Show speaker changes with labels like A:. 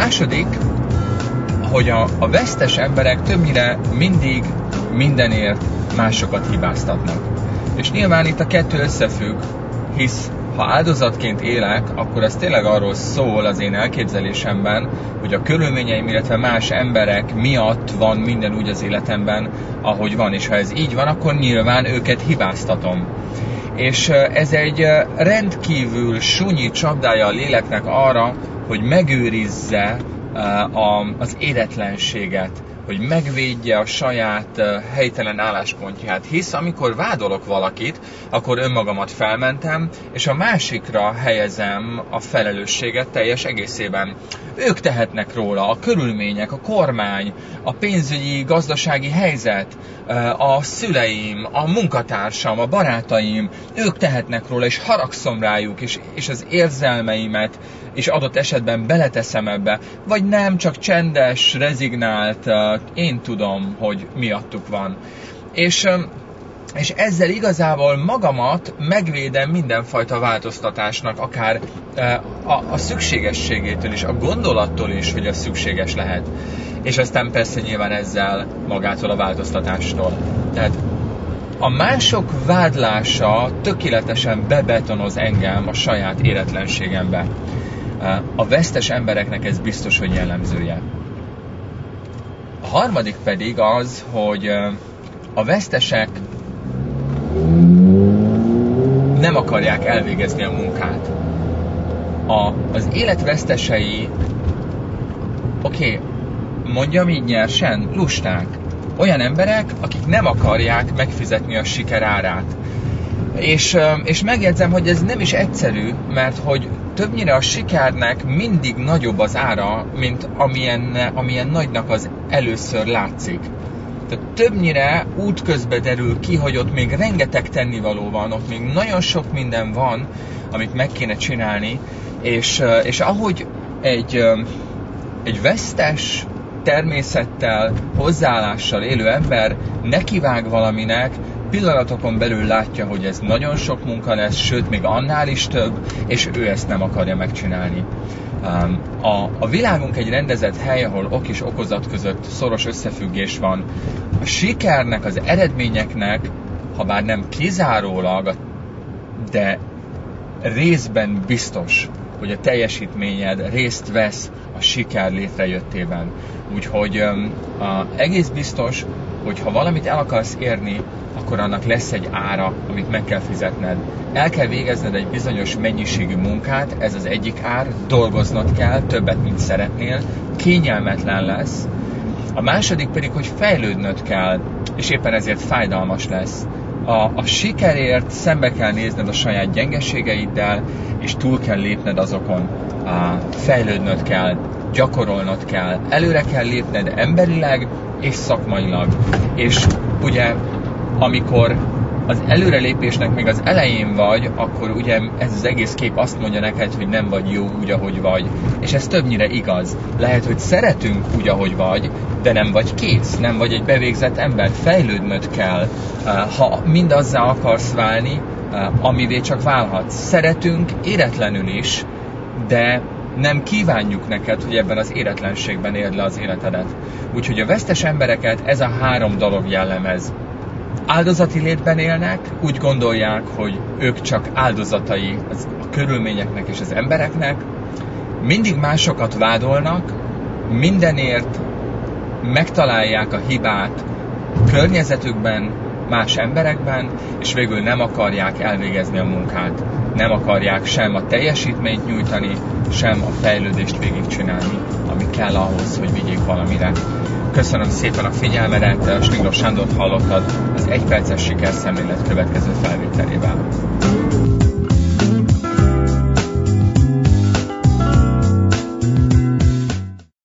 A: második, hogy a vesztes emberek többnyire mindig mindenért másokat hibáztatnak. És nyilván itt a kettő összefügg, hisz ha áldozatként élek, akkor ez tényleg arról szól az én elképzelésemben, hogy a körülményeim, illetve más emberek miatt van minden úgy az életemben, ahogy van. És ha ez így van, akkor nyilván őket hibáztatom. És ez egy rendkívül sunyi csapdája a léleknek arra, hogy megőrizze az éretlenséget, hogy megvédje a saját helytelen álláspontját. Hisz amikor vádolok valakit, akkor önmagamat felmentem, és a másikra helyezem a felelősséget teljes egészében. Ők tehetnek róla, a körülmények, a kormány, a pénzügyi, gazdasági helyzet, a szüleim, a munkatársam, a barátaim, ők tehetnek róla, és haragszom rájuk, és az érzelmeimet és adott esetben beleteszem ebbe, vagy nem, csak csendes, rezignált, én tudom, hogy miattuk van. És ezzel igazából magamat megvédem mindenfajta változtatásnak, akár a szükségességétől is, a gondolattól is, hogy az szükséges lehet. És aztán persze nyilván ezzel magától a változtatástól. Tehát a mások vádlása tökéletesen bebetonoz engem a saját éretlenségembe. A vesztes embereknek ez biztos, hogy jellemzője. A harmadik pedig az, hogy a vesztesek nem akarják elvégezni a munkát. Az élet vesztesei, mondjam így nyersen, lusták. Olyan emberek, akik nem akarják megfizetni a siker árát. És megjegyzem, hogy ez nem is egyszerű, mert hogy többnyire a sikernek mindig nagyobb az ára, mint amilyen nagynak az először látszik. Tehát többnyire útközben derül ki, hogy ott még rengeteg tennivaló van, ott még nagyon sok minden van, amit meg kéne csinálni, és ahogy egy vesztes természettel, hozzáállással élő ember nekivág valaminek, pillanatokon belül látja, hogy ez nagyon sok munka lesz, sőt, még annál is több, és ő ezt nem akarja megcsinálni. A világunk egy rendezett hely, ahol ok és okozat között szoros összefüggés van. A sikernek, az eredményeknek, ha bár nem kizárólag, de részben biztos, hogy a teljesítményed részt vesz a siker létrejöttében. Úgyhogy egész biztos, hogy ha valamit el akarsz érni, akkor annak lesz egy ára, amit meg kell fizetned. El kell végezned egy bizonyos mennyiségű munkát, ez az egyik ár, dolgoznod kell, többet, mint szeretnél, kényelmetlen lesz. A második pedig, hogy fejlődnöd kell, és éppen ezért fájdalmas lesz. A sikerért szembe kell nézned a saját gyengeségeiddel, és túl kell lépned azokon. Fejlődnöd kell, gyakorolnod kell, előre kell lépned emberileg és szakmailag. És ugye, amikor az előrelépésnek még az elején vagy, akkor ugye ez az egész kép azt mondja neked, hogy nem vagy jó úgy, ahogy vagy. És ez többnyire igaz. Lehet, hogy szeretünk úgy, ahogy vagy, de nem vagy kész, nem vagy egy bevégzett ember. Fejlődnöd kell, ha mindazzá akarsz válni, amivé csak válhatsz. Szeretünk éretlenül is, de nem kívánjuk neked, hogy ebben az éretlenségben érd le az életedet. Úgyhogy a vesztes embereket ez a 3 dolog jellemez. Áldozati létben élnek, úgy gondolják, hogy ők csak áldozatai a körülményeknek és az embereknek, mindig másokat vádolnak, mindenért megtalálják a hibát környezetükben, más emberekben, és végül nem akarják elvégezni a munkát. Nem akarják sem a teljesítményt nyújtani, sem a fejlődést végigcsinálni, ami kell ahhoz, hogy vigyék valamire. Köszönöm szépen a figyelmedet, Stingros Sándort hallottad az 1 perces sikerszemlélet következő felvételével.